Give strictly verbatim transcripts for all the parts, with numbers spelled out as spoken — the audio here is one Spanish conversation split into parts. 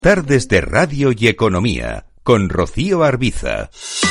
Tardes de Radio y Economía, con Rocío Arbiza.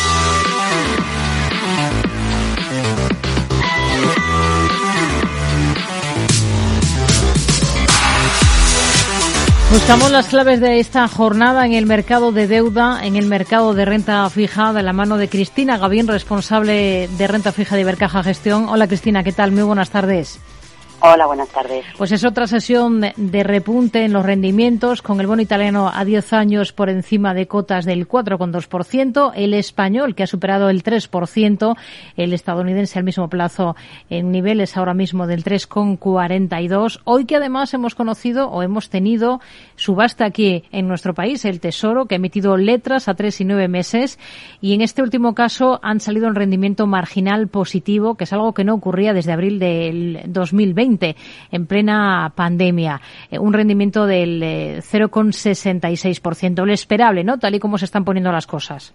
Buscamos las claves de esta jornada en el mercado de deuda, en el mercado de renta fija, de la mano de Cristina Gavín, responsable de renta fija de Ibercaja Gestión. Hola Cristina, ¿qué tal? Muy buenas tardes. Hola, buenas tardes. Pues es otra sesión de repunte en los rendimientos, con el bono italiano a diez años por encima de cotas del cuatro coma dos por ciento, el español que ha superado el tres por ciento, el estadounidense al mismo plazo en niveles ahora mismo del tres coma cuarenta y dos. Hoy que además hemos conocido o hemos tenido subasta aquí en nuestro país, el Tesoro, que ha emitido letras a tres y nueve meses, y en este último caso han salido en rendimiento marginal positivo, que es algo que no ocurría desde abril del dos mil veinte. En plena pandemia, un rendimiento del cero coma sesenta y seis por ciento, lo esperable, ¿no?, tal y como se están poniendo las cosas.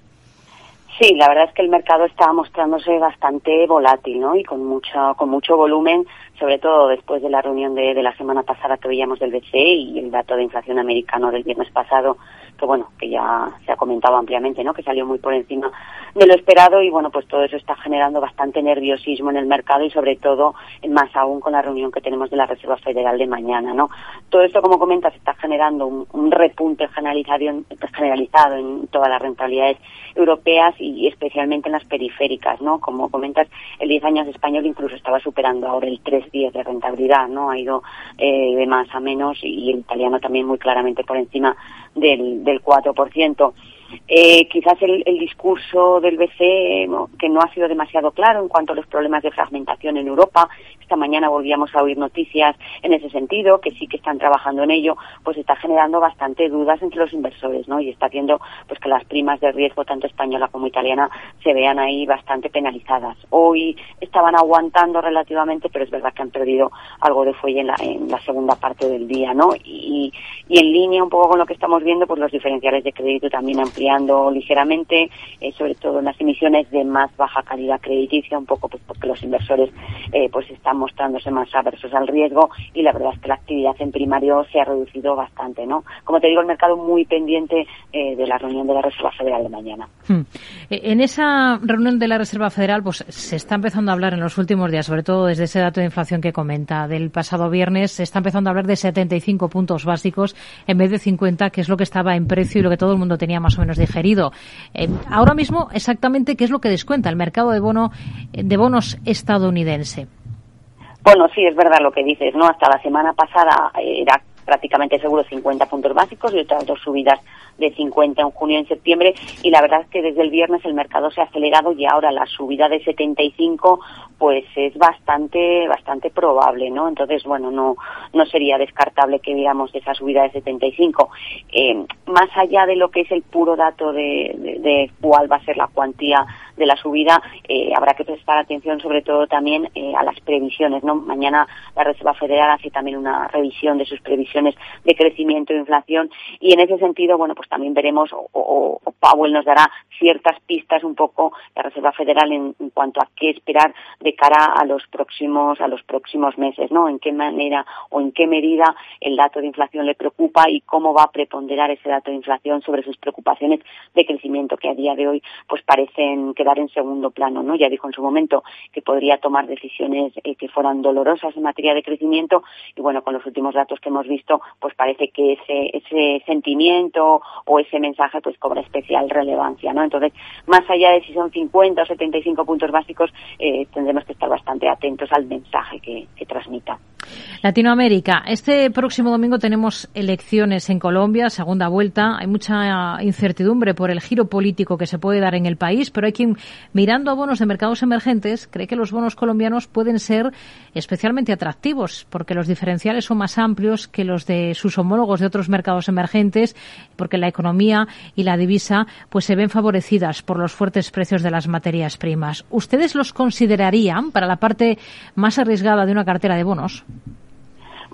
Sí, la verdad es que el mercado está mostrándose bastante volátil, ¿no?, y con mucho, con mucho volumen, sobre todo después de la reunión de, de la semana pasada que veíamos del B C E y el dato de inflación americano del viernes pasado, que bueno, que ya se ha comentado ampliamente, ¿no?, que salió muy por encima de lo esperado, y bueno, pues todo eso está generando bastante nerviosismo en el mercado, y sobre todo, más aún con la reunión que tenemos de la Reserva Federal de mañana, ¿no? Todo esto, como comentas, está generando un, un repunte generalizado, generalizado en todas las rentabilidades europeas y especialmente en las periféricas, ¿no? Como comentas, el diez años español incluso estaba superando ahora el tres coma diez de rentabilidad, ¿no? Ha ido eh, de más a menos, y el italiano también muy claramente por encima del, del cuatro por ciento. Eh, quizás el, el discurso del B C E, ¿no?, que no ha sido demasiado claro en cuanto a los problemas de fragmentación en Europa. Esta mañana volvíamos a oír noticias en ese sentido, que sí que están trabajando en ello, pues está generando bastante dudas entre los inversores, ¿no? Y está haciendo pues que las primas de riesgo, tanto española como italiana, se vean ahí bastante penalizadas. Hoy estaban aguantando relativamente, pero es verdad que han perdido algo de fuelle en la, en la segunda parte del día, ¿no? Y, y en línea un poco con lo que estamos viendo, pues los diferenciales de crédito también ampliando ligeramente, eh, sobre todo en las emisiones de más baja calidad crediticia, un poco pues porque los inversores eh, pues están mostrándose más aversos al riesgo, y la verdad es que la actividad en primario se ha reducido bastante, ¿no? Como te digo, el mercado muy pendiente eh, de la reunión de la Reserva Federal de mañana. Hmm. En esa reunión de la Reserva Federal, pues se está empezando a hablar en los últimos días, sobre todo desde ese dato de inflación que comenta del pasado viernes, se está empezando a hablar de setenta y cinco puntos básicos en vez de cincuenta, que es lo que estaba en precio y lo que todo el mundo tenía más o menos digerido. Eh, ahora mismo, exactamente, ¿qué es lo que descuenta el mercado de bono de bonos estadounidense? Bueno, sí, es verdad lo que dices, ¿no? Hasta la semana pasada era prácticamente seguro cincuenta puntos básicos y otras dos subidas de cincuenta en junio y en septiembre, y la verdad es que desde el viernes el mercado se ha acelerado, y ahora la subida de setenta y cinco pues es bastante bastante probable, ¿no? Entonces, bueno, no no sería descartable que viéramos esa subida de setenta y cinco. Eh, más allá de lo que es el puro dato de, de, de cuál va a ser la cuantía de la subida, eh, habrá que prestar atención sobre todo también eh, a las previsiones, ¿no? Mañana la Reserva Federal hace también una revisión de sus previsiones de crecimiento e inflación, y en ese sentido, bueno, pues también veremos, o, o, o Powell nos dará ciertas pistas un poco, la Reserva Federal, en, en cuanto a qué esperar de cara a los próximos a los próximos meses, ¿no? En qué manera o en qué medida el dato de inflación le preocupa y cómo va a preponderar ese dato de inflación sobre sus preocupaciones de crecimiento, que a día de hoy pues parecen quedar en segundo plano, ¿no? Ya dijo en su momento que podría tomar decisiones eh, que fueran dolorosas en materia de crecimiento, y bueno, con los últimos datos que hemos visto, pues parece que ese ese sentimiento o ese mensaje pues cobra especial relevancia, ¿no? Entonces, más allá de si son cincuenta o setenta y cinco puntos básicos, eh, tendremos que estar bastante atentos al mensaje que, que transmita. Latinoamérica. Este próximo domingo tenemos elecciones en Colombia, segunda vuelta. Hay mucha incertidumbre por el giro político que se puede dar en el país, pero hay quien, mirando a bonos de mercados emergentes, cree que los bonos colombianos pueden ser especialmente atractivos, porque los diferenciales son más amplios que los de sus homólogos de otros mercados emergentes, porque la economía y la divisa pues se ven favorecidas por los fuertes precios de las materias primas. ¿Ustedes los considerarían para la parte más arriesgada de una cartera de bonos?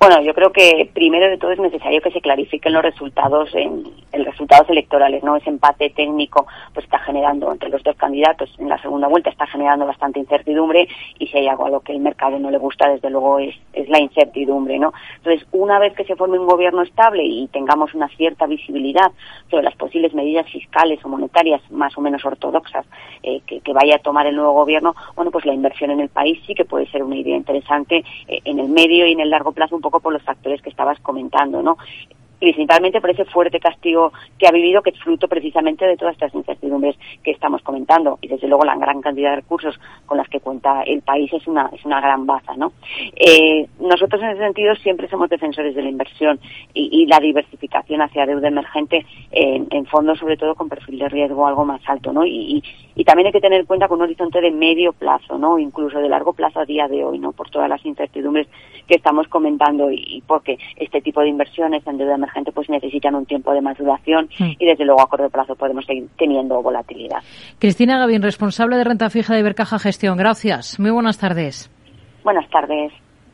Bueno, yo creo que primero de todo es necesario que se clarifiquen los resultados en, en resultados electorales, ¿no? Ese empate técnico pues está generando entre los dos candidatos en la segunda vuelta, está generando bastante incertidumbre, y si hay algo a lo que el mercado no le gusta, desde luego es, es la incertidumbre, ¿no? Entonces, una vez que se forme un gobierno estable y tengamos una cierta visibilidad sobre las posibles medidas fiscales o monetarias más o menos ortodoxas eh, que, que vaya a tomar el nuevo gobierno, bueno, pues la inversión en el país sí que puede ser una idea interesante eh, en el medio y en el largo plazo, un poco por los factores que estabas comentando, ¿no? Principalmente por ese fuerte castigo que ha vivido, que es fruto precisamente de todas estas incertidumbres que estamos comentando, y desde luego la gran cantidad de recursos con las que cuenta el país es una es una gran baza, ¿no? Eh, nosotros en ese sentido siempre somos defensores de la inversión y, y la diversificación hacia deuda emergente en, en fondos, sobre todo con perfil de riesgo algo más alto, ¿no? Y, y, y también hay que tener en cuenta con un horizonte de medio plazo, ¿no? Incluso de largo plazo a día de hoy, ¿no? Por todas las incertidumbres que estamos comentando, y, y porque este tipo de inversiones en deuda emergente gente pues necesitan un tiempo de maduración sí. y desde luego a corto plazo podemos seguir teniendo volatilidad. Cristina Gavín, responsable de renta fija de Ibercaja Gestión. Gracias. Muy buenas tardes. Buenas tardes.